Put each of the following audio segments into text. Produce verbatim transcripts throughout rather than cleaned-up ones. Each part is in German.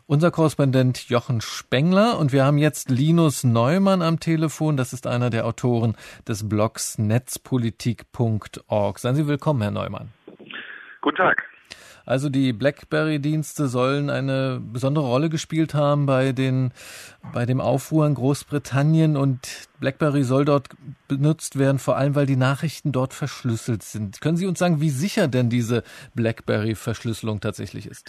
Unser Korrespondent Jochen Spengler, und wir haben jetzt Linus Neumann am Telefon. Das ist einer der Autoren des Blogs netzpolitik punkt org. Seien Sie willkommen, Herr Neumann. Guten Tag. Also die BlackBerry-Dienste sollen eine besondere Rolle gespielt haben bei den, bei dem Aufruhr in Großbritannien, und BlackBerry soll dort benutzt werden, vor allem weil die Nachrichten dort verschlüsselt sind. Können Sie uns sagen, wie sicher denn diese BlackBerry-Verschlüsselung tatsächlich ist?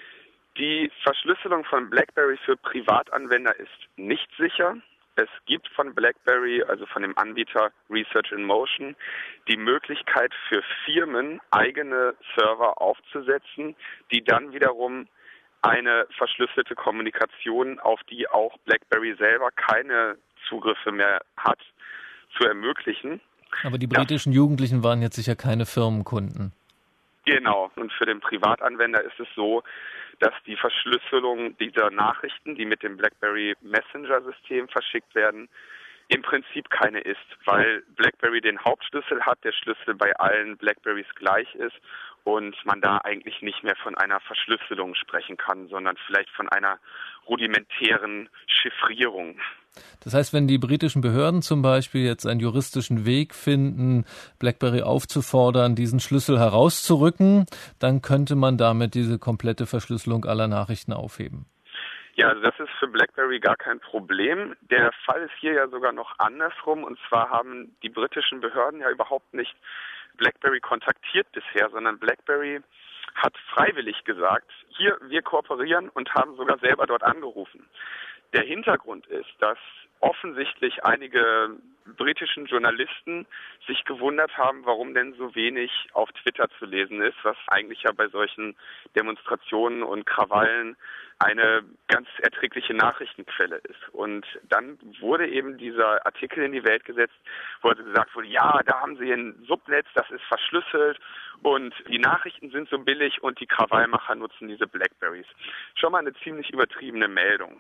Die Verschlüsselung von BlackBerry für Privatanwender ist nicht sicher. Es gibt von BlackBerry, also von dem Anbieter Research in Motion, die Möglichkeit für Firmen, eigene Server aufzusetzen, die dann wiederum eine verschlüsselte Kommunikation, auf die auch BlackBerry selber keine Zugriffe mehr hat, zu ermöglichen. Aber die britischen ja. Jugendlichen waren jetzt sicher keine Firmenkunden. Genau. Und für den Privatanwender ist es so, dass die Verschlüsselung dieser Nachrichten, die mit dem BlackBerry Messenger-System verschickt werden, im Prinzip keine ist, weil BlackBerry den Hauptschlüssel hat, der Schlüssel bei allen BlackBerrys gleich ist und man da eigentlich nicht mehr von einer Verschlüsselung sprechen kann, sondern vielleicht von einer rudimentären Chiffrierung. Das heißt, wenn die britischen Behörden zum Beispiel jetzt einen juristischen Weg finden, BlackBerry aufzufordern, diesen Schlüssel herauszurücken, dann könnte man damit diese komplette Verschlüsselung aller Nachrichten aufheben. Ja, also das ist für BlackBerry gar kein Problem. Der Fall ist hier ja sogar noch andersrum, und zwar haben die britischen Behörden ja überhaupt nicht BlackBerry kontaktiert bisher, sondern BlackBerry hat freiwillig gesagt, hier, wir kooperieren, und haben sogar selber dort angerufen. Der Hintergrund ist, dass offensichtlich einige britischen Journalisten sich gewundert haben, warum denn so wenig auf Twitter zu lesen ist, was eigentlich ja bei solchen Demonstrationen und Krawallen eine ganz erträgliche Nachrichtenquelle ist. Und dann wurde eben dieser Artikel in die Welt gesetzt, wo also gesagt wurde, ja, da haben sie ein Subnetz, das ist verschlüsselt und die Nachrichten sind so billig und die Krawallmacher nutzen diese Blackberries. Schon mal eine ziemlich übertriebene Meldung.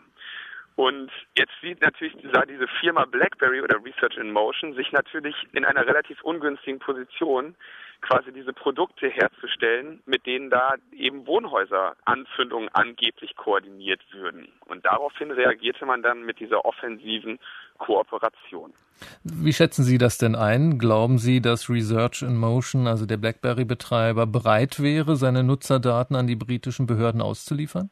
Und jetzt sieht natürlich diese Firma BlackBerry oder Research in Motion sich natürlich in einer relativ ungünstigen Position, quasi diese Produkte herzustellen, mit denen da eben Wohnhäuseranzündungen angeblich koordiniert würden. Und daraufhin reagierte man dann mit dieser offensiven Kooperation. Wie schätzen Sie das denn ein? Glauben Sie, dass Research in Motion, also der BlackBerry-Betreiber, bereit wäre, seine Nutzerdaten an die britischen Behörden auszuliefern?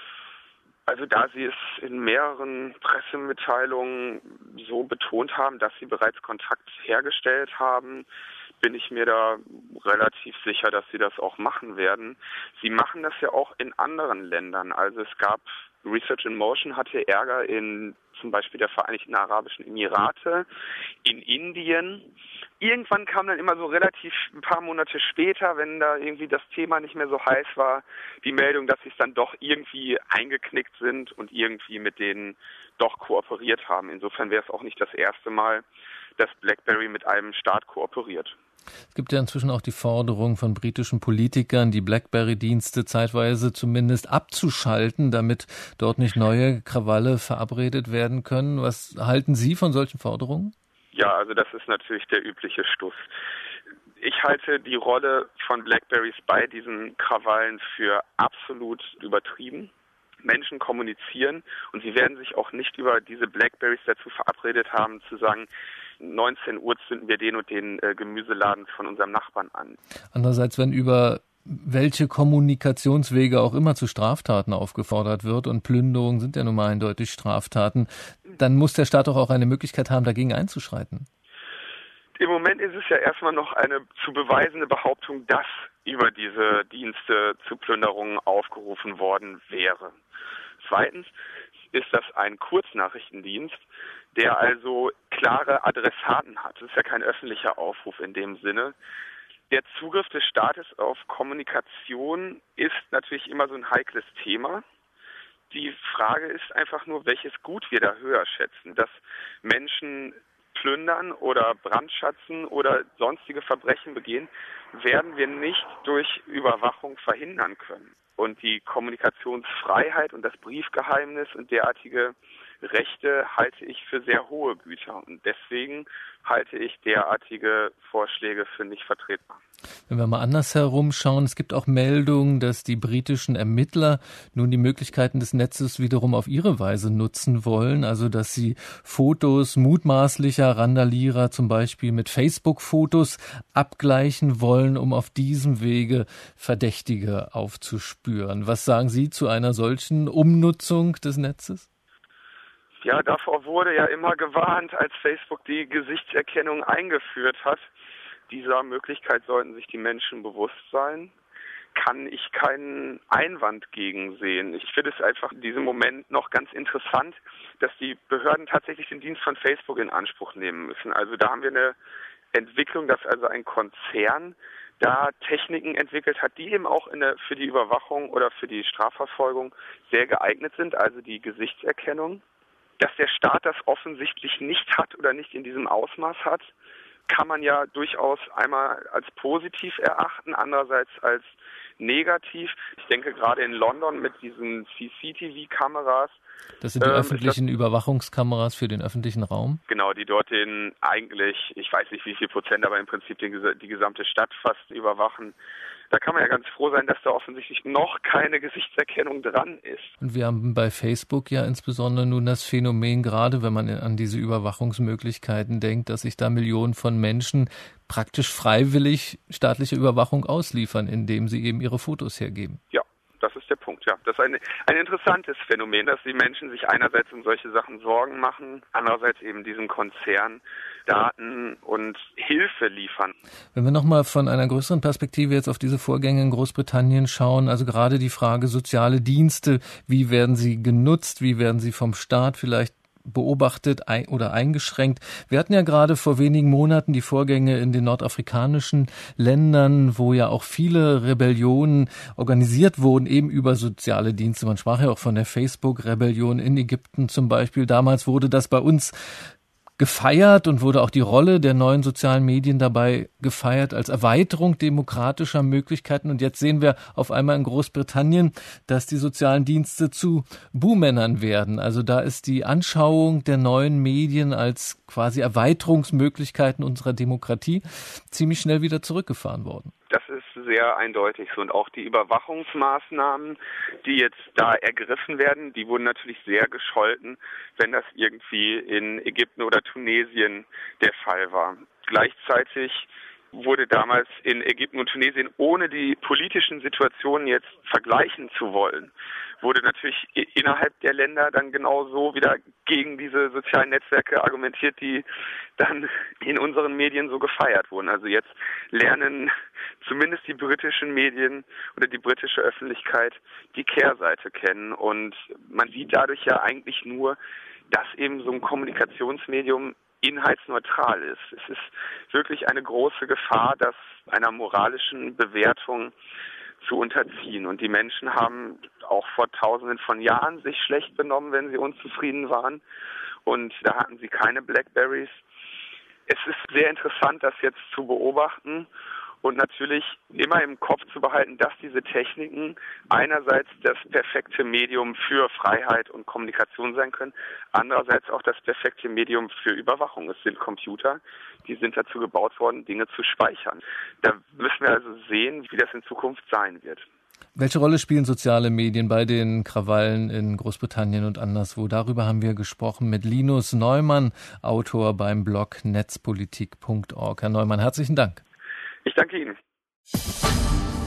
Also da Sie es in mehreren Pressemitteilungen so betont haben, dass Sie bereits Kontakt hergestellt haben, bin ich mir da relativ sicher, dass Sie das auch machen werden. Sie machen das ja auch in anderen Ländern. Also es gab, Research in Motion hatte Ärger in zum Beispiel der Vereinigten Arabischen Emirate, in Indien. Irgendwann kam dann immer so relativ ein paar Monate später, wenn da irgendwie das Thema nicht mehr so heiß war, die Meldung, dass sie es dann doch irgendwie eingeknickt sind und irgendwie mit denen doch kooperiert haben. Insofern wäre es auch nicht das erste Mal, dass BlackBerry mit einem Staat kooperiert. Es gibt ja inzwischen auch die Forderung von britischen Politikern, die BlackBerry-Dienste zeitweise zumindest abzuschalten, damit dort nicht neue Krawalle verabredet werden können. Was halten Sie von solchen Forderungen? Ja, also das ist natürlich der übliche Stuss. Ich halte die Rolle von Blackberries bei diesen Krawallen für absolut übertrieben. Menschen kommunizieren und sie werden sich auch nicht über diese Blackberries dazu verabredet haben, zu sagen, neunzehn Uhr zünden wir den und den äh, Gemüseladen von unserem Nachbarn an. Andererseits, wenn über welche Kommunikationswege auch immer zu Straftaten aufgefordert wird, und Plünderungen sind ja nun mal eindeutig Straftaten, dann muss der Staat doch auch eine Möglichkeit haben, dagegen einzuschreiten. Im Moment ist es ja erstmal noch eine zu beweisende Behauptung, dass über diese Dienste zu Plünderungen aufgerufen worden wäre. Zweitens ist das ein Kurznachrichtendienst, der also klare Adressaten hat. Das ist ja kein öffentlicher Aufruf in dem Sinne. Der Zugriff des Staates auf Kommunikation ist natürlich immer so ein heikles Thema. Die Frage ist einfach nur, welches Gut wir da höher schätzen. Dass Menschen plündern oder brandschatzen oder sonstige Verbrechen begehen, werden wir nicht durch Überwachung verhindern können. Und die Kommunikationsfreiheit und das Briefgeheimnis und derartige Rechte halte ich für sehr hohe Güter. Und deswegen halte ich derartige Vorschläge für nicht vertretbar. Wenn wir mal andersherum schauen, es gibt auch Meldungen, dass die britischen Ermittler nun die Möglichkeiten des Netzes wiederum auf ihre Weise nutzen wollen. Also dass sie Fotos mutmaßlicher Randalierer zum Beispiel mit Facebook-Fotos abgleichen wollen, um auf diesem Wege Verdächtige aufzuspüren. Was sagen Sie zu einer solchen Umnutzung des Netzes? Ja, davor wurde ja immer gewarnt, als Facebook die Gesichtserkennung eingeführt hat. Dieser Möglichkeit sollten sich die Menschen bewusst sein. Kann ich keinen Einwand gegen sehen. Ich finde es einfach in diesem Moment noch ganz interessant, dass die Behörden tatsächlich den Dienst von Facebook in Anspruch nehmen müssen. Also da haben wir eine Entwicklung, dass also ein Konzern da Techniken entwickelt hat, die eben auch in der, für die Überwachung oder für die Strafverfolgung sehr geeignet sind, also die Gesichtserkennung. Dass der Staat das offensichtlich nicht hat oder nicht in diesem Ausmaß hat, kann man ja durchaus einmal als positiv erachten, andererseits als negativ. Ich denke gerade in London mit diesen C C T V-Kameras. Das sind die ähm, öffentlichen das, Überwachungskameras für den öffentlichen Raum? Genau, die dort den eigentlich, ich weiß nicht wie viel Prozent, aber im Prinzip den, die gesamte Stadt fast überwachen. Da kann man ja ganz froh sein, dass da offensichtlich noch keine Gesichtserkennung dran ist. Und wir haben bei Facebook ja insbesondere nun das Phänomen, gerade wenn man an diese Überwachungsmöglichkeiten denkt, dass sich da Millionen von Menschen praktisch freiwillig staatliche Überwachung ausliefern, indem sie eben ihre Fotos hergeben. Ja. Das ist der Punkt, ja. Das ist ein, ein interessantes Phänomen, dass die Menschen sich einerseits um solche Sachen Sorgen machen, andererseits eben diesem Konzern Daten und Hilfe liefern. Wenn wir nochmal von einer größeren Perspektive jetzt auf diese Vorgänge in Großbritannien schauen, also gerade die Frage soziale Dienste, wie werden sie genutzt, wie werden sie vom Staat vielleicht beobachtet oder eingeschränkt. Wir hatten ja gerade vor wenigen Monaten die Vorgänge in den nordafrikanischen Ländern, wo ja auch viele Rebellionen organisiert wurden, eben über soziale Dienste. Man sprach ja auch von der Facebook-Rebellion in Ägypten zum Beispiel. Damals wurde das bei uns gefeiert und wurde auch die Rolle der neuen sozialen Medien dabei gefeiert als Erweiterung demokratischer Möglichkeiten. Und jetzt sehen wir auf einmal in Großbritannien, dass die sozialen Dienste zu Buhmännern werden. Also da ist die Anschauung der neuen Medien als quasi Erweiterungsmöglichkeiten unserer Demokratie ziemlich schnell wieder zurückgefahren worden. Das ist sehr eindeutig so. Und auch die Überwachungsmaßnahmen, die jetzt da ergriffen werden, die wurden natürlich sehr gescholten, wenn das irgendwie in Ägypten oder Tunesien der Fall war. Gleichzeitig wurde damals in Ägypten und Tunesien, ohne die politischen Situationen jetzt vergleichen zu wollen, wurde natürlich innerhalb der Länder dann genauso wieder gegen diese sozialen Netzwerke argumentiert, die dann in unseren Medien so gefeiert wurden. Also jetzt lernen zumindest die britischen Medien oder die britische Öffentlichkeit die Kehrseite kennen. Und man sieht dadurch ja eigentlich nur, dass eben so ein Kommunikationsmedium inhaltsneutral ist. Es ist wirklich eine große Gefahr, das einer moralischen Bewertung zu unterziehen. Und die Menschen haben auch vor Tausenden von Jahren sich schlecht benommen, wenn sie unzufrieden waren. Und da hatten sie keine Blackberries. Es ist sehr interessant, das jetzt zu beobachten und natürlich immer im Kopf zu behalten, dass diese Techniken einerseits das perfekte Medium für Freiheit und Kommunikation sein können, andererseits auch das perfekte Medium für Überwachung. Es sind Computer, die sind dazu gebaut worden, Dinge zu speichern. Da müssen wir also sehen, wie das in Zukunft sein wird. Welche Rolle spielen soziale Medien bei den Krawallen in Großbritannien und anderswo? Darüber haben wir gesprochen mit Linus Neumann, Autor beim Blog netzpolitik punkt org. Herr Neumann, herzlichen Dank. Ich danke Ihnen.